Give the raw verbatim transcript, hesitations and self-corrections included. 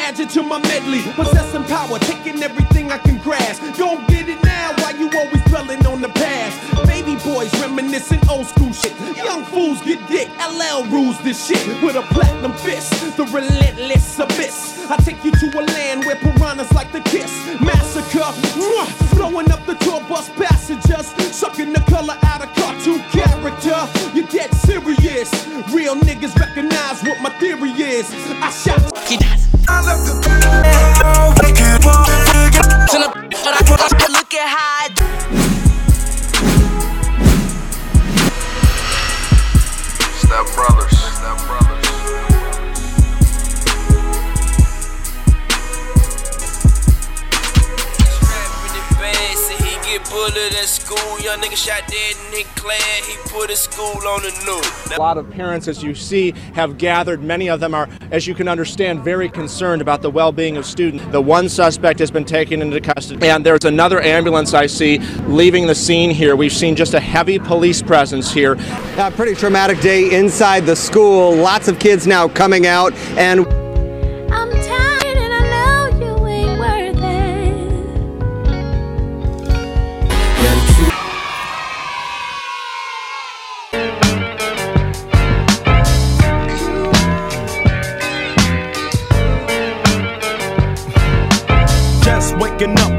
add you to my medley. Possessing power, taking everything I can grasp. Don't get it now, why you always dwelling on the past? Baby boys reminiscing old school shit. Young fools get dick, L L rules this shit with a platinum fist. The relentless abyss. I take you to a land where piranhas like to kiss. Massacre, mwah, blowing up the tour bus passengers, sucking the color out of cartoon character. You get serious. Real niggas recognize what my theory is. I shot. I love the look at how Step brothers, step brothers. Bullet in school, young nigga shot dead in his class, he put his school on the news. A lot of parents, as you see, have gathered. Many of them are, as you can understand, very concerned about the well-being of students. The one suspect has been taken into custody, and there's another ambulance I see leaving the scene here. We've seen just a heavy police presence here. A pretty traumatic day inside the school. Lots of kids now coming out, and I'm tired and I know you ain't worth it. Just waking up